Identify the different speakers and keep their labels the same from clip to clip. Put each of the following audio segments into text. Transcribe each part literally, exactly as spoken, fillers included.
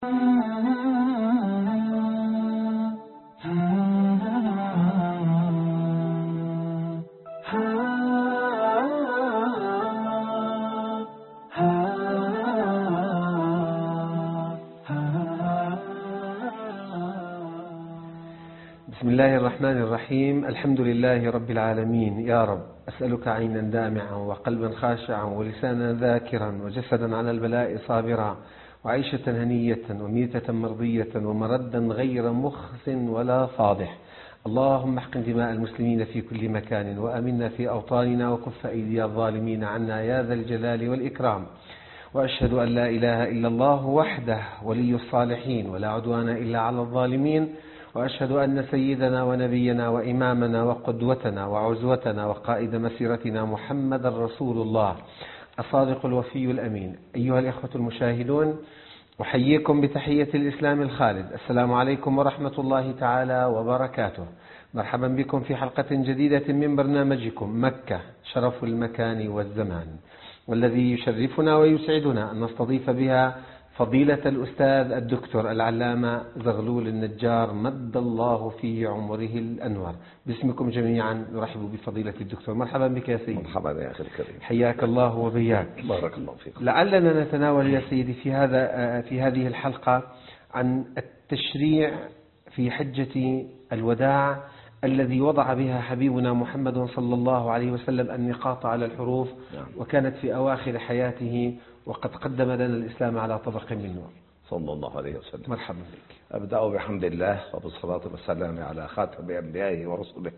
Speaker 1: بسم الله الرحمن الرحيم. الحمد لله رب العالمين. يا رب أسألك عينا دامعا وقلبا خاشعا ولسانا ذاكرا وجسدا على البلاء صابرا وعيشة هنية وميتة مرضية ومردا غير مخز ولا فاضح. اللهم احقن دماء المسلمين في كل مكان وأمنا في أوطاننا وكف أيدي الظالمين عنا يا ذا الجلال والإكرام. وأشهد أن لا إله إلا الله وحده ولي الصالحين ولا عدوان إلا على الظالمين. وأشهد أن سيدنا ونبينا وإمامنا وقدوتنا وعزوتنا وقائد مسيرتنا محمد رسول الله الصادق الوفي الأمين. أيها الإخوة المشاهدون، أحييكم بتحية الإسلام الخالد. السلام عليكم ورحمة الله تعالى وبركاته. مرحبا بكم في حلقة جديدة من برنامجكم مكة شرف المكان والزمان، والذي يشرفنا ويسعدنا أن نستضيف بها فضيلة الأستاذ الدكتور العلامة زغلول النجار مد الله في عمره الأنور. باسمكم جميعا نرحب بفضيلة الدكتور. مرحبا بك يا سيدي.
Speaker 2: مرحبا يا أخي الكريم.
Speaker 1: حياك الله وبياك.
Speaker 2: بارك الله فيك.
Speaker 1: لعلنا نتناول يا سيدي في هذا في هذه الحلقة عن التشريع في حجة الوداع الذي وضع بها حبيبنا محمد صلى الله عليه وسلم النقاط على الحروف، وكانت في أواخر حياته، وقد قدم لنا الإسلام على طبق من نور
Speaker 2: صلى الله عليه وسلم.
Speaker 1: مرحبا بك.
Speaker 2: أبدأ بحمد الله وبالصلاة والسلام على خاتم أنبيائه ورسله.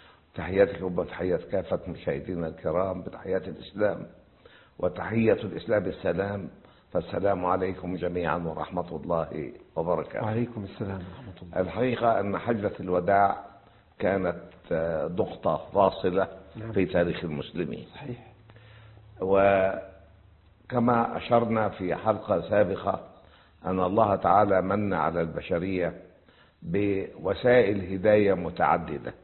Speaker 2: تحياتكم وتحيات كافة مشاهدينا الكرام بتحيات الإسلام، وتحية الإسلام السلام، فالسلام عليكم جميعا ورحمة الله وبركاته.
Speaker 1: وعليكم السلام ورحمة الله.
Speaker 2: الحقيقة أن حجة الوداع كانت نقطة فاصلة في تاريخ المسلمين.
Speaker 1: صحيح.
Speaker 2: وكما أشرنا في حلقة سابقة أن الله تعالى من على البشرية بوسائل هداية متعددة،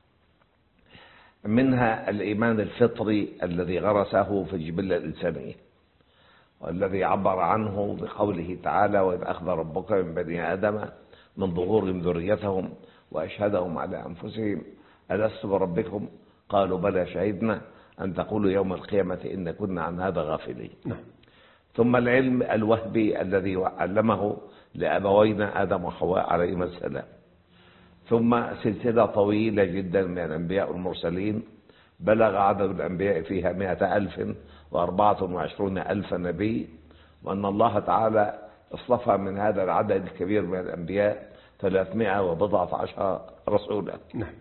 Speaker 2: منها الإيمان الفطري الذي غرسه في الجبلة الإنسانية، والذي عبر عنه بقوله تعالى: وإذ أخذ ربك من بني آدم من ظهورهم ذريتهم وأشهدهم على أنفسهم ألست بربكم قالوا بلى شهدنا أن تقولوا يوم القيامة إن كنا عن هذا غافلين.
Speaker 1: نعم.
Speaker 2: ثم العلم الوهبي الذي علمه لأبوينا آدم وحواء عليهما السلام. ثم سلسلة طويلة جدا من الأنبياء والمرسلين بلغ عدد الأنبياء فيها مئة ألف وأربعة وعشرون ألف نبي، وأن الله تعالى اصطفى من هذا العدد الكبير من الأنبياء ثلاثمائة وبضعة عشر رسولا.
Speaker 1: نعم.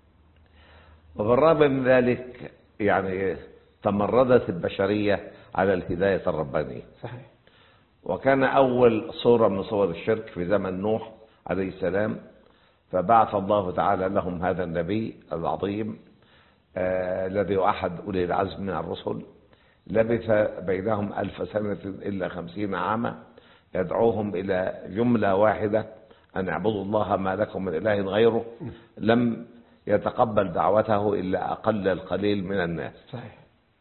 Speaker 2: وبالرغم من ذلك يعني تمردت البشرية على الهداية الربانية.
Speaker 1: صحيح.
Speaker 2: وكان أول صورة من صور الشرك في زمن نوح عليه السلام، فبعث الله تعالى لهم هذا النبي العظيم آه الذي هو أحد أولي العزم من الرسل، لبث بينهم ألف سنة إلا خمسين عاما يدعوهم إلى جملة واحدة أن اعبدوا الله ما لكم من إله غيره. لم يتقبل دعوته إلا أقل القليل من الناس.
Speaker 1: صحيح.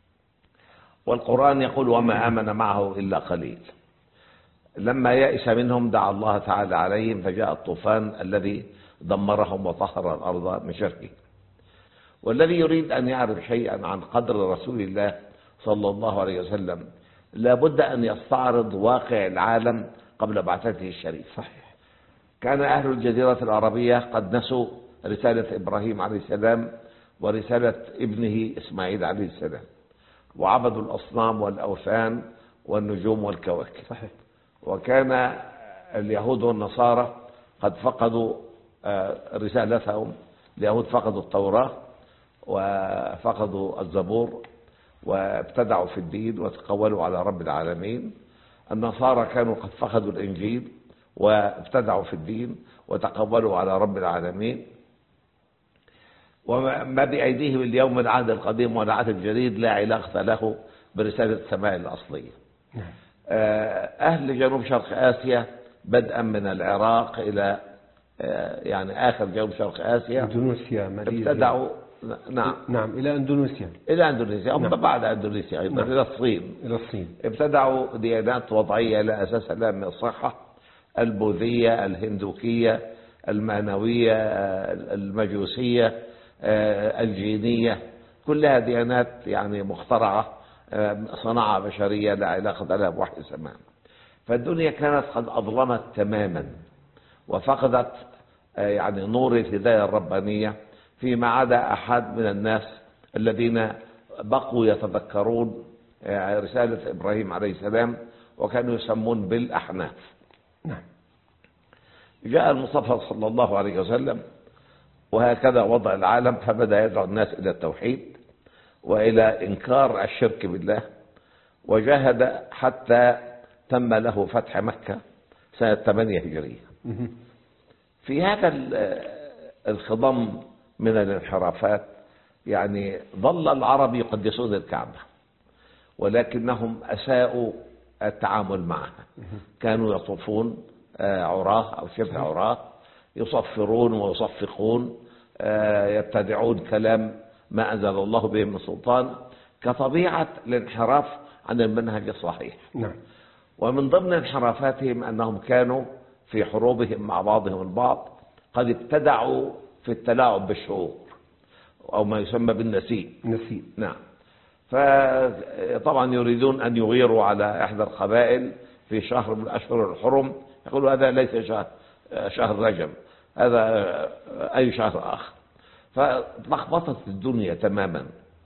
Speaker 2: والقرآن يقول: وما آمن معه إلا قليل. لما يئس منهم دعا الله تعالى عليهم فجاء الطوفان الذي دمرهم وطهر الأرض من شركه. والذي يريد أن يعرف شيئا عن قدر رسول الله صلى الله عليه وسلم لابد أن يستعرض واقع العالم قبل بعثته الشريف.
Speaker 1: صحيح.
Speaker 2: كان أهل الجزيرة العربية قد نسوا رسالة إبراهيم عليه السلام ورسالة ابنه إسماعيل عليه السلام، وعبدوا الأصنام والأوثان والنجوم والكواكب.
Speaker 1: صحيح. وكان
Speaker 2: اليهود والنصارى قد فقدوا رسالتهم. اليهود فقدوا التوراة وفقدوا الزبور وابتدعوا في الدين وتقولوا على رب العالمين. النصارى كانوا قد فقدوا الإنجيل وابتدعوا في الدين وتقولوا على رب العالمين. وما بأيديهم اليوم من العهد القديم والعهد الجديد لا علاقة له برسالة السماء الأصلية. أهل جنوب شرق آسيا بدءا من العراق إلى يعني آخر جنوب شرق آسيا،
Speaker 1: إندونيسيا، ماليزيا،
Speaker 2: ابتدعوا نعم
Speaker 1: نعم إلى أندونيسيا
Speaker 2: إلى أندونيسيا أم
Speaker 1: نعم.
Speaker 2: بعد أندونيسيا أيضا نعم. إلى الصين
Speaker 1: إلى الصين
Speaker 2: ابتدعوا ديانات وضعية لا أساس لها من الصحة، البوذية، الهندوكية، المانوية، المجوسية، الجينية، كلها ديانات يعني مخترعة، صناعة بشرية لا علاقة لها بوحي سماء. فالدنيا كانت قد أظلمت تماما وفقدت يعني نور الهداية الربانية، فيما عدا أحد من الناس الذين بقوا يتذكرون رسالة إبراهيم عليه السلام وكانوا يسمون بالأحناف.
Speaker 1: نعم.
Speaker 2: جاء المصطفى صلى الله عليه وسلم وهكذا وضع العالم، فبدأ يدعو الناس إلى التوحيد وإلى إنكار الشرك بالله، وجاهد حتى تم له فتح مكة سنة ثمانية هجرية. في هذا الخضم من الانحرافات يعني ظل العرب يقدسون الكعبة، ولكنهم أساءوا التعامل معها. كانوا يطوفون عراه أو شبه عراه، يصفرون ويصفقون، يبتدعون كلام ما أنزل الله به من سلطان، كطبيعة الانحراف عن المنهج الصحيح.
Speaker 1: نعم.
Speaker 2: ومن ضمن انحرافاتهم أنهم كانوا في حروبهم مع بعضهم البعض قد ابتدعوا في التلاعب بالشهور أو ما يسمى بالنسيء.
Speaker 1: نسيء.
Speaker 2: نعم. فطبعا يريدون أن يغيروا على إحدى القبائل في شهر من الأشهر الحرم، يقولوا هذا ليس شهر شهر رجب، هذا أي شهر آخر. فلخبطت الدنيا تماما،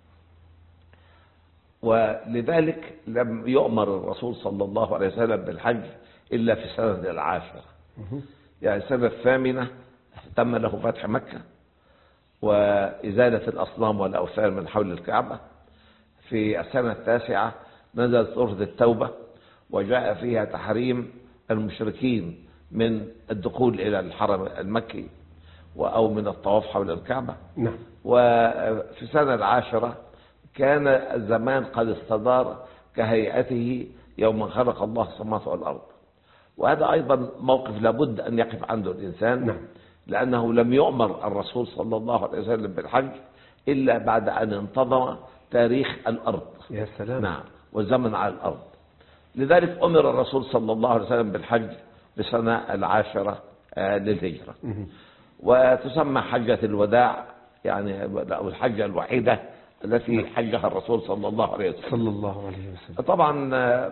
Speaker 2: ولذلك لم يؤمر الرسول صلى الله عليه وسلم بالحج إلا في السنة العاشرة. يعني السنة الثامنة تم له فتح مكة وإزالة الأصنام والأوثان من حول الكعبة. في السنة التاسعة نزلت سورة التوبة وجاء فيها تحريم المشركين من الدخول إلى الحرم المكي أو من الطواف حول الكعبة.
Speaker 1: نعم.
Speaker 2: وفي السنة العاشرة كان الزمان قد استدار كهيئته يوم خلق الله السماوات والأرض، وهذا أيضا موقف لابد أن يقف عنده الإنسان.
Speaker 1: نعم.
Speaker 2: لأنه لم يؤمر الرسول صلى الله عليه وسلم بالحج إلا بعد أن انتظم تاريخ الأرض.
Speaker 1: يا سلام.
Speaker 2: نعم. والزمن على الأرض. لذلك أمر الرسول صلى الله عليه وسلم بالحج بسنة العاشرة للهجرة، وتسمى حجة الوداع، يعني الحجة الوحيدة التي حجها الرسول صلى الله عليه وسلم.
Speaker 1: صلى الله عليه وسلم.
Speaker 2: طبعا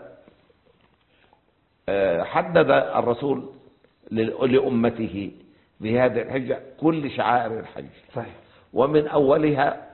Speaker 2: حدد الرسول لأمته بهذه الحجة كل شعائر الحج.
Speaker 1: صحيح.
Speaker 2: ومن أولها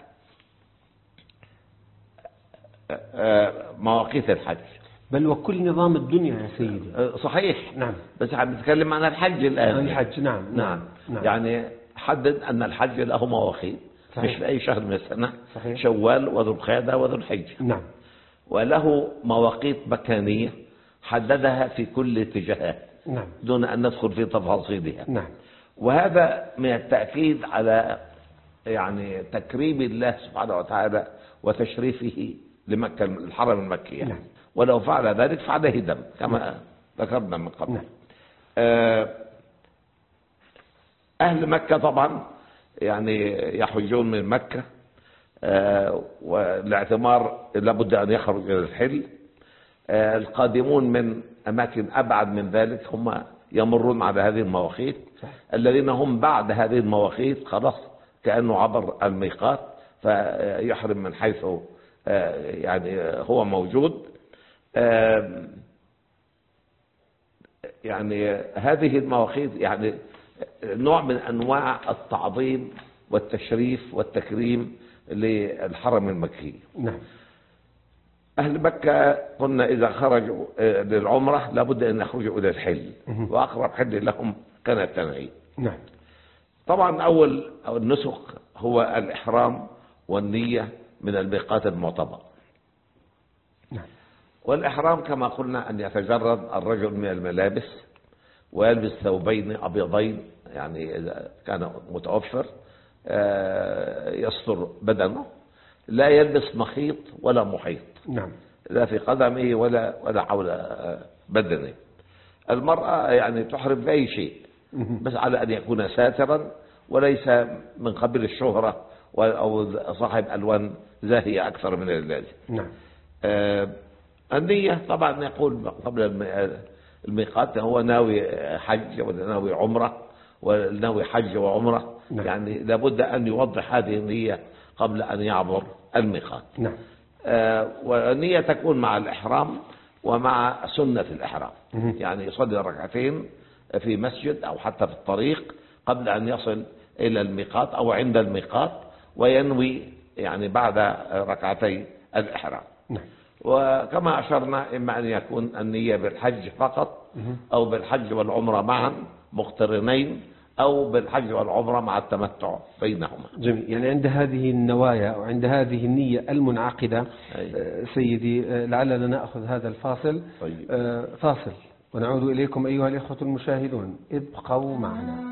Speaker 2: مواقيت الحج،
Speaker 1: بل وكل نظام الدنيا يا سيدي.
Speaker 2: صحيح.
Speaker 1: نعم.
Speaker 2: بس بنتكلم عن الحج الآن.
Speaker 1: الحج. نعم.
Speaker 2: نعم.
Speaker 1: نعم.
Speaker 2: يعني حدد أن الحج له مواقيت، مش في أي شهر من السنة.
Speaker 1: صحيح.
Speaker 2: شوال وذو القعدة وذو الحجة.
Speaker 1: نعم.
Speaker 2: وله مواقيت مكانية حددها في كل اتجاهات.
Speaker 1: نعم.
Speaker 2: دون أن ندخل في تفاصيلها.
Speaker 1: نعم.
Speaker 2: وهذا من التأكيد على يعني تكريم الله سبحانه وتعالى وتشريفه لمكة الحرم المكي.
Speaker 1: نعم.
Speaker 2: ولو فعل ذلك فعليه دم كما نعم. ذكرنا من قبل.
Speaker 1: نعم.
Speaker 2: أهل مكة طبعا يعني يحجون من مكة، والاعتمار لابد أن يخرج إلى الحل. القادمون من أماكن أبعد من ذلك هم يمرون على هذه المواقيت. الذين هم بعد هذه المواقيت خلاص كأنه عبر الميقات، فيحرم من حيث يعني هو موجود. يعني هذه المواقيت يعني نوع من أنواع التعظيم والتشريف والتكريم للحرم المكي.
Speaker 1: نعم.
Speaker 2: أهل مكة قلنا إذا خرجوا للعمرة لابد أن يخرجوا إلى الحل، وأقرب حل لهم كان التنعيم.
Speaker 1: نعم.
Speaker 2: طبعا أول النسك هو الإحرام والنية من الميقات المعتبر.
Speaker 1: نعم.
Speaker 2: والإحرام كما قلنا أن يتجرد الرجل من الملابس ويلبس ثوبين أبيضين، يعني إذا كان متوفر يستر بدنه، لا يلبس مخيط ولا محيط.
Speaker 1: نعم.
Speaker 2: لا في قدمه ولا ولا حول بدنه. المرأة يعني تحرم بأي شيء بس على أن يكون ساترا وليس من قبيل الشهرة أو صاحب ألوان زاهية أكثر من اللازم.
Speaker 1: نعم.
Speaker 2: آه النية طبعا يقول قبل الميقات هو ناوي حج ولا ناوي عمرة ولا ناوي حج وعمرة. نعم. يعني لابد أن يوضح هذه النية قبل أن يعبر الميقات.
Speaker 1: نعم.
Speaker 2: آه والنية تكون مع الإحرام ومع سنة الإحرام. مم. يعني يصلي ركعتين في مسجد أو حتى في الطريق قبل أن يصل إلى الميقات أو عند الميقات، وينوي يعني بعد ركعتي الإحرام.
Speaker 1: نعم.
Speaker 2: وكما أشرنا إما أن يكون النية بالحج فقط أو بالحج والعمرة معا مقترنين أو بالحج والعمرة مع التمتع بينهما.
Speaker 1: جميل. يعني عند هذه النوايا أو عند هذه النية المنعقدة أي. سيدي لعلنا نأخذ هذا الفاصل. طيب. فاصل ونعود إليكم أيها الإخوة المشاهدون، ابقوا معنا.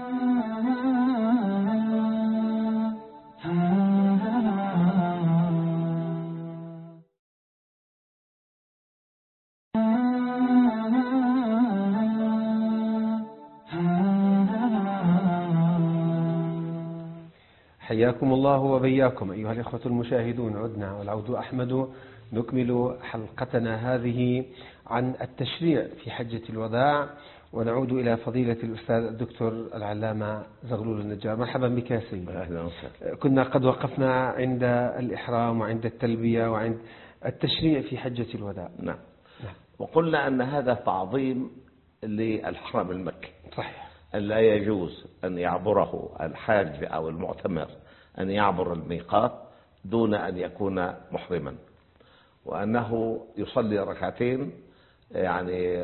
Speaker 1: حياكم الله وبياكم أيها الإخوة المشاهدون. عدنا والعود أحمد، نكمل حلقتنا هذه عن التشريع في حجة الوداع، ونعود إلى فضيلة الأستاذ الدكتور العلامة زغلول النجار. مرحبا بك يا سيدي.
Speaker 2: أهلا وسهلا.
Speaker 1: كنا قد وقفنا عند الإحرام وعند التلبية وعند التشريع في حجة الوداع.
Speaker 2: نعم. نعم. وقلنا أن هذا تعظيم للحرم المكي.
Speaker 1: صحيح.
Speaker 2: أن لا يجوز أن يعبره الحاج أو المعتمر أن يعبر الميقات دون أن يكون محرما، وأنه يصلي ركعتين يعني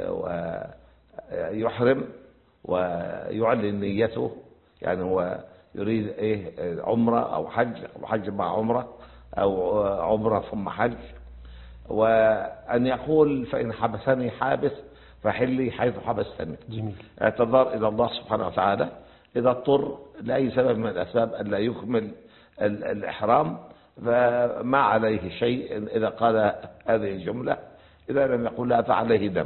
Speaker 2: ويحرم ويعلن نيته، يعني هو يريد إيه عمرة أو حج أو حج مع عمرة أو عمرة ثم حج، وأن يقول فإن حبسني حابس فحلي حيث حبستني.
Speaker 1: جميل.
Speaker 2: اعتذار إلى الله سبحانه وتعالى إذا اضطر لأي سبب من الأسباب أن لا يكمل الإحرام، فما عليه شيء إذا قال هذه الجملة، إذا لم يقول لا فعليه دم.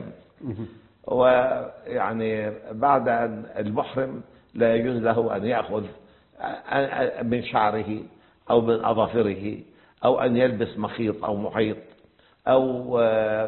Speaker 2: ويعني بعد أن المحرم لا يجوز له أن يأخذ من شعره أو من أظافره أو أن يلبس مخيط أو محيط أو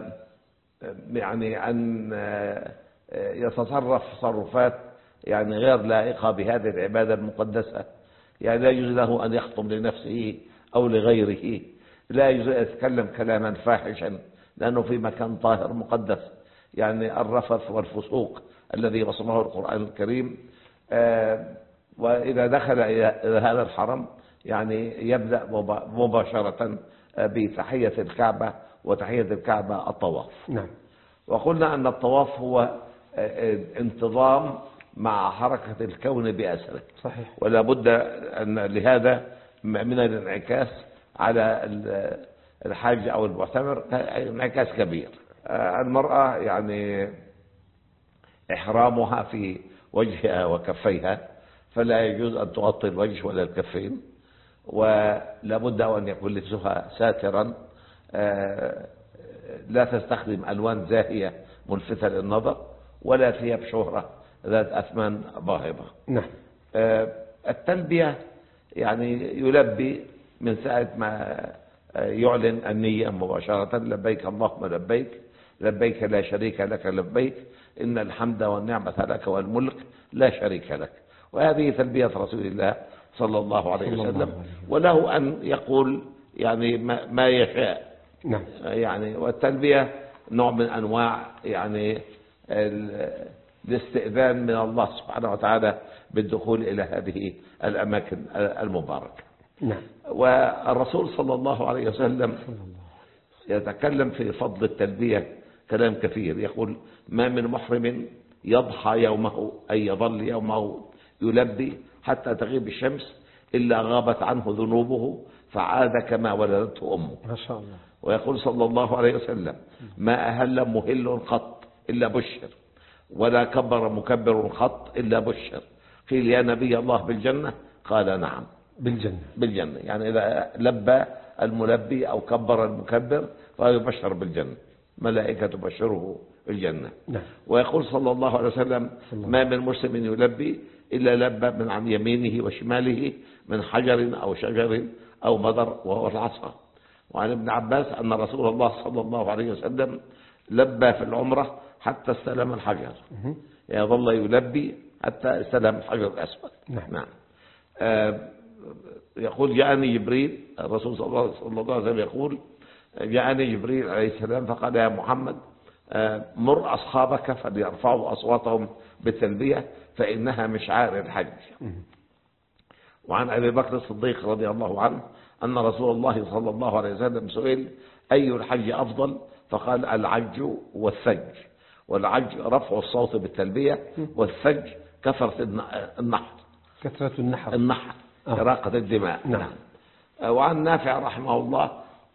Speaker 2: يعني أن يتصرف تصرفات يعني غير لائقة بهذه العبادة المقدسة. يعني لا يجوز له أن يخطب لنفسه أو لغيره، لا يجوز أن يتكلم كلاما فاحشا لأنه في مكان طاهر مقدس، يعني الرفث والفسوق الذي وصفه القرآن الكريم. وإذا دخل إلى هذا الحرم يعني يبدأ مباشرة بتحية الكعبة، وتحية الكعبة الطواف.
Speaker 1: نعم.
Speaker 2: وقلنا أن الطواف هو انتظام مع حركة الكون بأسره.
Speaker 1: صحيح.
Speaker 2: ولا بد أن لهذا من الانعكاس على الحاج أو المعتمر، انعكاس كبير. المرأة يعني إحرامها في وجهها وكفيها، فلا يجوز أن تغطي الوجه ولا الكفين، ولا بد أن يكون لبسها ساترا، لا تستخدم ألوان زاهية ملفتة للنظر ولا ثياب شهرة ذات أثمان باهظة.
Speaker 1: نعم.
Speaker 2: التلبية يعني يلبي من ساعة ما يعلن النية مباشرة، لبيك اللهم لبيك لبيك لا شريك لك لبيك إن الحمد والنعمة لك والملك لا شريك لك. وهذه تلبية رسول الله صلى الله عليه وسلم، وله أن يقول يعني ما يشاء.
Speaker 1: نعم.
Speaker 2: يعني والتلبية نوع من أنواع يعني الاستئذان من الله سبحانه وتعالى بالدخول إلى هذه الأماكن المباركة.
Speaker 1: نعم.
Speaker 2: والرسول صلى الله عليه وسلم يتكلم في فضل التلبية كلام كثير، يقول ما من محرم يضحى يومه أي يظل يومه يلبي حتى تغيب الشمس إلا غابت عنه ذنوبه فعاد كما ولدته أمه.
Speaker 1: ما شاء الله.
Speaker 2: ويقول صلى الله عليه وسلم ما أهل مهل قط إلا بشر، ولا كبر مكبر قط إلا بشر. قيل يا نبي الله بالجنة؟ قال نعم
Speaker 1: بالجنة.
Speaker 2: بالجنة، يعني إذا لبى الملبي أو كبر المكبر فيبشر بالجنة، ملائكة تبشره بالجنة.
Speaker 1: نعم.
Speaker 2: ويقول صلى الله عليه وسلم ما من مسلم يلبي إلا لبى من عن يمينه وشماله من حجر أو شجر أو مدر وهو العصا. وعن ابن عباس أن رسول الله صلى الله عليه وسلم لبى في العمرة حتى استلم الحجر، يظل يلبي حتى استلم الحجر الأسود.
Speaker 1: نعم.
Speaker 2: نعم. آه يقول جاءني جبريل، الرسول صلى الله عليه وسلم يقول جاءني جبريل عليه السلام فقال يا محمد آه مر أصحابك فليرفعوا أصواتهم بالتلبية فإنها من شعائر الحج. وعن أبي بكر الصديق رضي الله عنه أن رسول الله صلى الله عليه وسلم سئل أي الحج أفضل؟ فقال العج والثج. والعج رفع الصوت بالتلبية، والثج كثرة النحر،
Speaker 1: كثرة النحر
Speaker 2: النحر إراقة الدماء.
Speaker 1: نعم.
Speaker 2: وعن نافع رحمه الله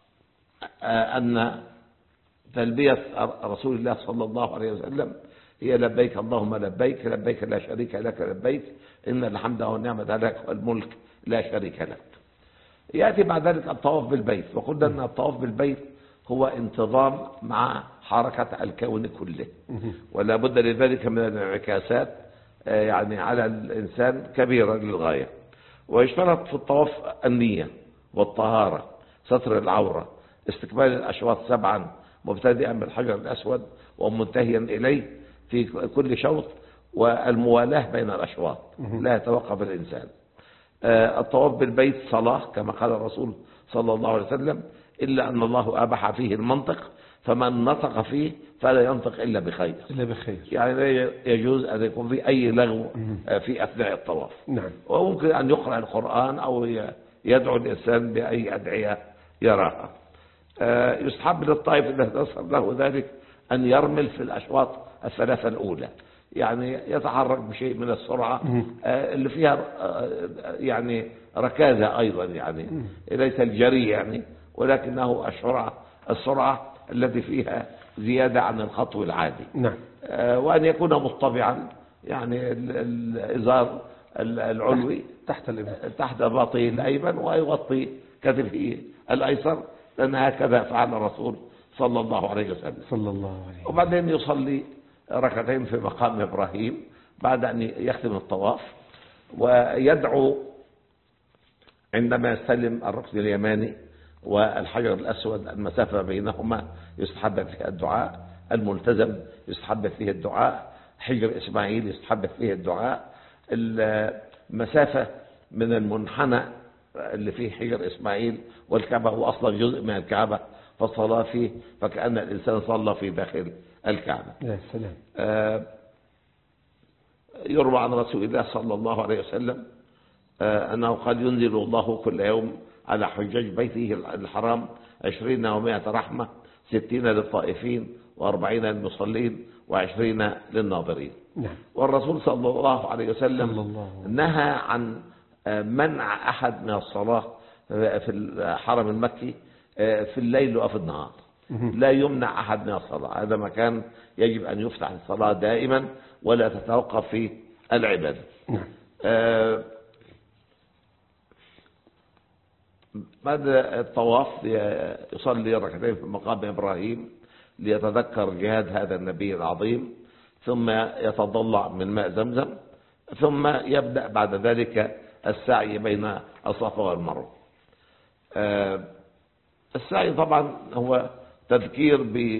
Speaker 2: أن تلبية رسول الله صلى الله عليه وسلم هي لبيك اللهم لبيك، لبيك لا شريك لك لبيك، إن الحمد والنعمة لك والملك لا شريك لك. يأتي بعد ذلك الطواف بالبيت، وقلنا أن الطواف بالبيت هو انتظام مع حركة الكون كله، ولا بد لذلك من الانعكاسات يعني على الإنسان كبيرة للغاية. ويشترط في الطواف النية والطهارة، ستر العورة، استكمال الأشواط سبعا مبتدئا بالحجر الأسود ومنتهيا إليه في كل شوط، والموالاة بين الأشواط لا يتوقف الإنسان. الطواف بالبيت صلاة كما قال الرسول صلى الله عليه وسلم، إلا أن الله أباح فيه المنطق، فمن نطق فيه فلا ينطق إلا بخير.
Speaker 1: إلا بخير.
Speaker 2: يعني لا يجوز أن يكون في أي لغو في أثناء الطواف.
Speaker 1: نعم.
Speaker 2: وممكن أن يقرأ القرآن أو يدعو الإنسان بأي أدعية يراها. يستحب للطائف إذا تيسر له ذلك أن يرمل في الأشواط الثلاثة الأولى، يعني يتحرك بشيء من السرعة اللي فيها يعني ركازة أيضا، يعني ليس الجري يعني، ولكنه السرعة السرعة التي فيها زيادة عن الخطو العادي.
Speaker 1: نعم.
Speaker 2: وأن يكون مطبعا، يعني الإزار العلوي
Speaker 1: تحت الإبط
Speaker 2: تحت باطه الأيمن، ويغطي كتفه الأيسر، لأن هكذا فعل الرسول صلى الله عليه وسلم.
Speaker 1: صلى الله عليه وسلم.
Speaker 2: وبعدين يصلي ركعتين في مقام إبراهيم بعد أن يختم الطواف، ويدعو عندما يستلم الركن اليماني والحجر الأسود المسافة بينهما يستحب فيها الدعاء، الملتزم يستحب فيه الدعاء، حجر إسماعيل يستحب فيه الدعاء، المسافة من المنحنى اللي فيه حجر إسماعيل والكعبة هو أصلا جزء من الكعبة، فالصلاة فيه فكأن الإنسان صلى في داخل الكعبة.
Speaker 1: يا سلام.
Speaker 2: آه يروى عن رسول الله صلى الله عليه وسلم آه أنه قد ينزل الله كل يوم على حجاج بيته الحرام عشرين ومائة رحمة، ستين للطائفين وأربعين للمصلين وعشرين للناظرين.
Speaker 1: نعم.
Speaker 2: والرسول صلى الله عليه وسلم
Speaker 1: صلى الله عليه وسلم
Speaker 2: نهى عن منع أحد من الصلاة في الحرم المكي في الليل وفي النهار، لا يمنع أحد من الصلاة. هذا مكان يجب أن يفتح الصلاة دائما ولا تتوقف فيه العبادة.
Speaker 1: نعم.
Speaker 2: آه بعد الطواف يصلي ركعتين في مقام إبراهيم ليتذكر جهاد هذا النبي العظيم، ثم يتضلع من ماء زمزم، ثم يبدأ بعد ذلك السعي بين الصفا والمروة. آه السعي طبعا هو تذكير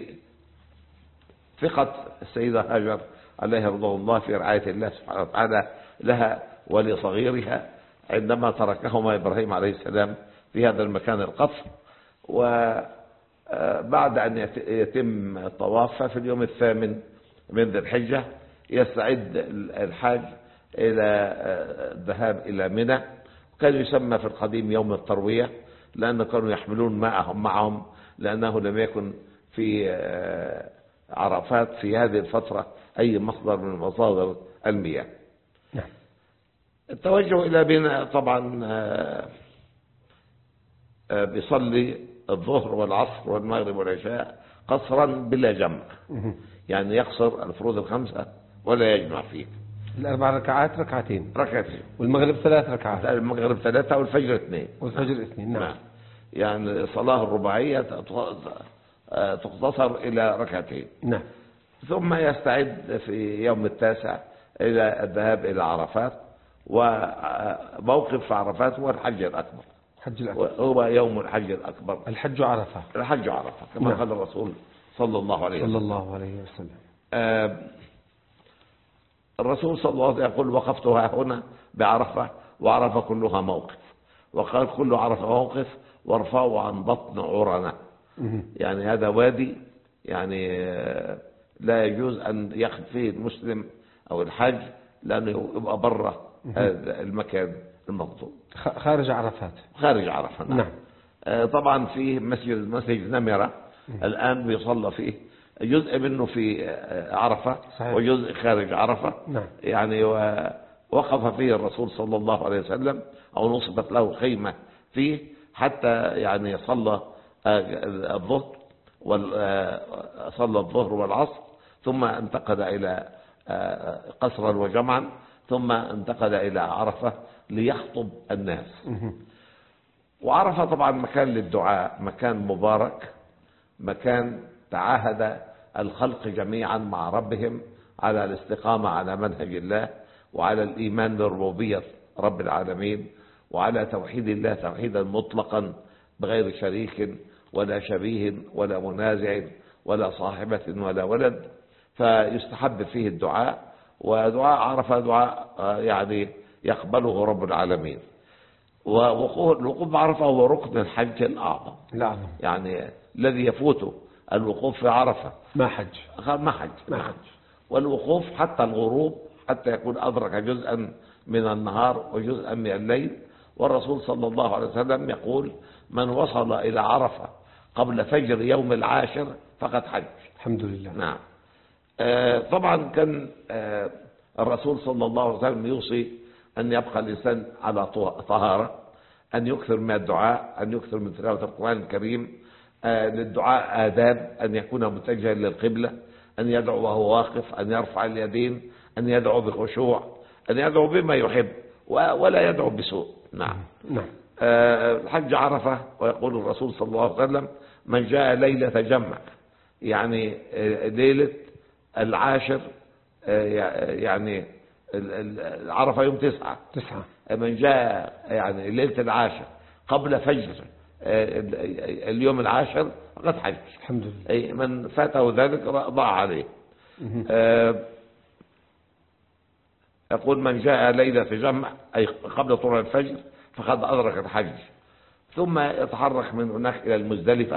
Speaker 2: بثقة السيدة هاجر عليها رضوان الله في رعاية الله سبحانه وتعالى لها ولصغيرها عندما تركهما إبراهيم عليه السلام في هذا المكان القصر. وبعد أن يتم الطواف في اليوم الثامن من ذي الحجة يستعد الحاج إلى الذهاب إلى منى، وكان يسمى في القديم يوم التروية لأنه كانوا يحملون ماءهم معهم، لأنه لم يكن في عرفات في هذه الفترة أي مصدر من مصادر المياه.
Speaker 1: نعم.
Speaker 2: التوجه إلى منى طبعا بيصلي الظهر والعصر والمغرب والعشاء قصرا بلا جمع، يعني يقصر الفروض الخمسة ولا يجمع فيه.
Speaker 1: الأربع ركعات ركعتين
Speaker 2: ركعتين،
Speaker 1: والمغرب ثلاث ركعات،
Speaker 2: المغرب ثلاثة والفجر اثنين،
Speaker 1: والفجر اثنين. نعم.
Speaker 2: نعم. يعني الصلاة الرباعية تقتصر إلى ركعتين.
Speaker 1: نعم.
Speaker 2: ثم يستعد في يوم التاسع إلى الذهاب إلى عرفات، وموقف عرفات هو الحج الأكبر.
Speaker 1: الحج الأكبر
Speaker 2: هو يوم الحج الأكبر،
Speaker 1: الحج عرفة،
Speaker 2: الحج عرفة كما
Speaker 1: نعم.
Speaker 2: قال الرسول صلى الله عليه وسلم.
Speaker 1: صلى الله عليه وسلم.
Speaker 2: آه الرسول صلى الله عليه وسلم يقول وقفت ها هنا بعرفة وعرفة كلها موقف، وقال كل عرفة موقف وارفعوا عن بطن عرنة. يعني هذا وادي يعني لا يجوز أن يخف فيه المسلم أو الحج لأنه يبقى بره هذا المكان المطلوب،
Speaker 1: خارج عرفات،
Speaker 2: خارج عرفة. نعم. نعم. طبعا فيه مسجد مسجد نمرة الآن بيصلى فيه، جزء منه في عرفة صحيح. وجزء خارج عرفة. نعم. يعني وقف فيه الرسول صلى الله عليه وسلم أو نصبت له خيمة فيه حتى يعني صلى الظهر صلى الظهر والعصر، ثم انتقل إلى قصرا وجمعا، ثم انتقل إلى عرفة ليخطب الناس. وعرفة طبعا مكان للدعاء، مكان مبارك، مكان تعاهد الخلق جميعا مع ربهم على الاستقامة على منهج الله، وعلى الإيمان بربوبية رب العالمين، وعلى توحيد الله توحيدا مطلقا بغير شريك ولا شبيه ولا منازع ولا صاحبة ولا ولد. فيستحب فيه الدعاء، ودعاء عرفة دعاء يعني يقبله رب العالمين. والوقوف بعرفة هو ركن الحج الأعظم، يعني الذي يفوته الوقوف في عرفة
Speaker 1: ما حج
Speaker 2: ما حج ما حج والوقوف حتى الغروب، حتى يكون أدرك جزءا من النهار وجزءا من الليل. والرسول صلى الله عليه وسلم يقول من وصل إلى عرفة قبل فجر يوم العاشر فقد حج.
Speaker 1: الحمد لله.
Speaker 2: نعم. آه طبعا كان آه الرسول صلى الله عليه وسلم يوصي أن يبقى الإنسان على طهارة، أن يكثر من الدعاء، أن يكثر من تلاوة القرآن الكريم. آه للدعاء آداب، أن يكون متجها للقبلة، أن يدعو وهو واقف، أن يرفع اليدين، أن يدعو بخشوع، أن يدعو بما يحب ولا يدعو بسوء. نعم.
Speaker 1: نعم.
Speaker 2: آه الحج عرفة، ويقول الرسول صلى الله عليه وسلم من جاء ليلة جمع، يعني آه ليلة العاشر، آه يعني عرفة يوم تسعة
Speaker 1: تسعة
Speaker 2: من جاء يعني ليلة العاشر قبل فجر اليوم العاشر فقد حج.
Speaker 1: الحمد لله.
Speaker 2: أي من فاته ذلك ضاع عليه. آه يقول من جاء ليلة جمع أي قبل طلوع الفجر فقد أدرك الحج. ثم يتحرك من هناك إلى المزدلفة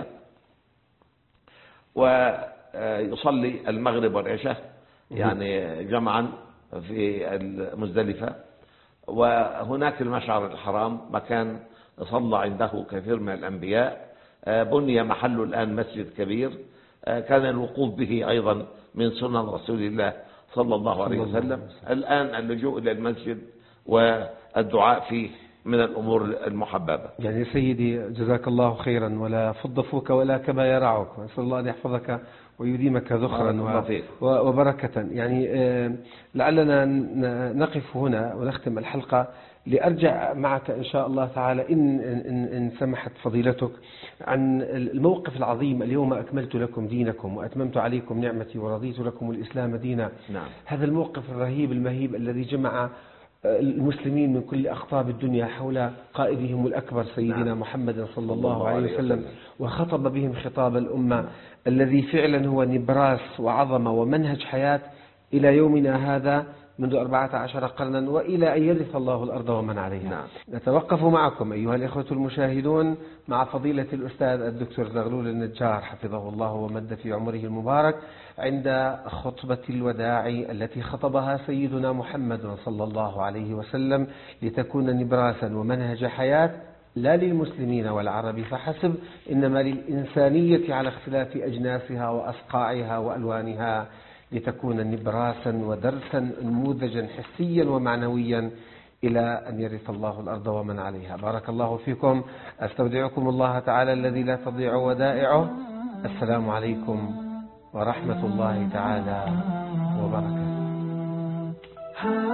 Speaker 2: ويصلي المغرب والعشاء يعني جمعا في المزدلفة. وهناك المشعر الحرام مكان صلى عنده كثير من الأنبياء، بني محله الآن مسجد كبير، كان الوقوف به أيضا من سنن رسول الله صلى الله عليه وسلم. الآن اللجوء إلى المسجد والدعاء فيه من الأمور المحببة.
Speaker 1: يعني سيدي جزاك الله خيرا، ولا فض فوك ولا كما يرعك، وأسأل الله أن يحفظك ويديمك ذخرا وبركة. يعني لعلنا نقف هنا ونختم الحلقة لأرجع معك إن شاء الله تعالى إن, إن, إن سمحت فضيلتك عن الموقف العظيم. اليوم أكملت لكم دينكم وأتممت عليكم نعمتي ورضيت لكم الإسلام دينا.
Speaker 2: نعم.
Speaker 1: هذا الموقف الرهيب المهيب الذي جمع المسلمين من كل أقطاب الدنيا حول قائدهم الأكبر سيدنا نعم. محمد صلى الله عليه وسلم، وخطب بهم خطاب الأمة الذي فعلا هو نبراس وعظمة ومنهج حياة إلى يومنا هذا منذ أربعة عشر قرنا، وإلى أن يرث الله الأرض ومن عليها. نعم. نتوقف معكم أيها الإخوة المشاهدون مع فضيلة الأستاذ الدكتور زغلول النجار حفظه الله ومد في عمره المبارك عند خطبة الوداع التي خطبها سيدنا محمد صلى الله عليه وسلم لتكون نبراسا ومنهج حياة لا للمسلمين والعرب فحسب، إنما للإنسانية على اختلاف أجناسها وأصقاعها وألوانها، لتكون نبراسا ودرسا نموذجا حسيا ومعنويا إلى أن يرث الله الأرض ومن عليها. بارك الله فيكم، أستودعكم الله تعالى الذي لا تضيع ودائعه. السلام عليكم ورحمة الله تعالى وبركاته.